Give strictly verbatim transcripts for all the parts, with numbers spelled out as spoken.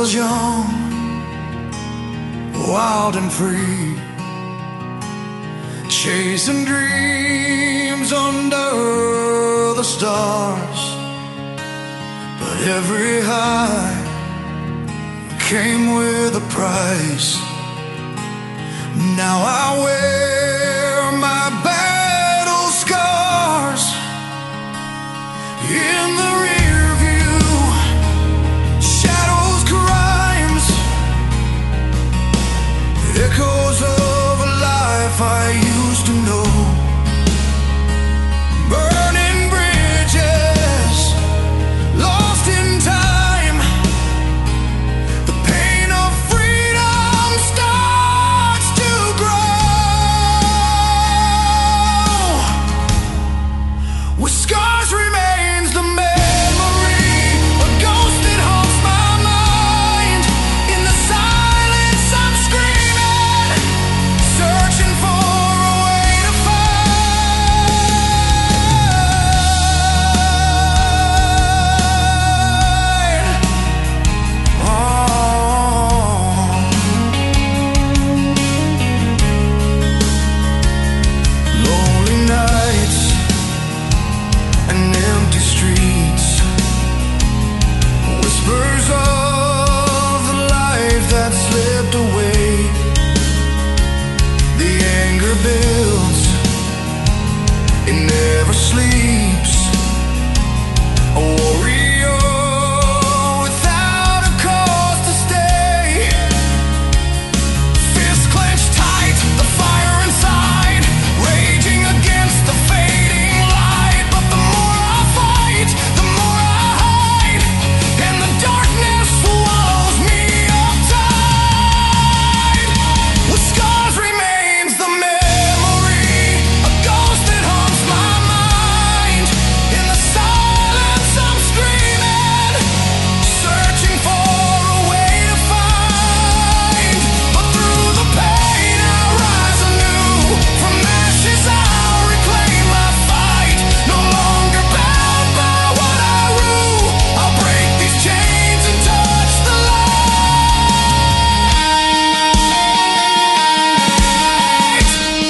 was young, wild and free, chasing dreams under the stars. But every high came with a price. Now I wear my battle scars in the rear view, shadows, crimes, echoes of a life I used to know. Burning bridges, lost in time. The pain of freedom starts to grow. With scars remains the memory, a ghost that haunts my mind. In the silence I'm screaming, searching for a way to find. Oh. Lonely nights and empty streets, whispers of the life that slipped away. The anger builds, it never sleeps. A warrior without a cause to stay. Fists clenched tight, the fire inside, raging against the fading light. But the more I fight, the more I hide, and the darkness swallows me up tight. With scars remains the memory, a ghost that haunts my mind. In the silence I'm screaming, searching for a way to find. But through the pain I rise anew, from ashes I'll reclaim my fight. No longer bound by what I rue, I'll break these chains and touch the light.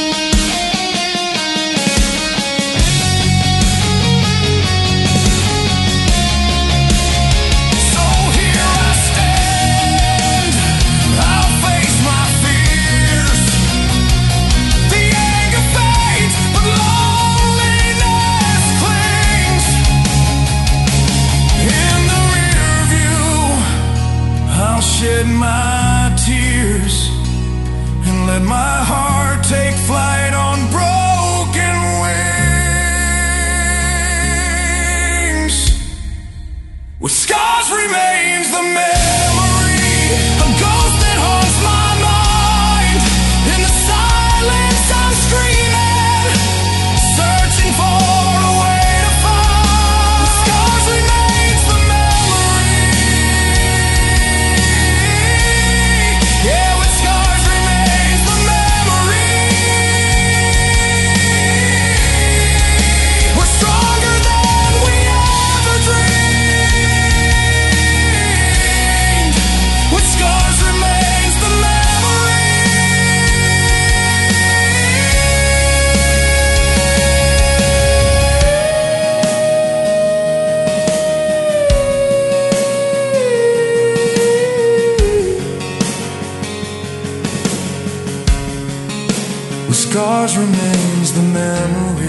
So here I stand, I'll face my fears. The anger fades, but loneliness clings. In the rear view, I'll shed my tears and let my heart take flight on broken wings. With scars remains the memory, a ghost that haunts my mind. In the silence I'm screaming, searching for a way to find. With scars remains the memory. Yeah, with scars remains the memory. We're stronger than we ever dreamed. With scars remains the memory. With scars remains the memory.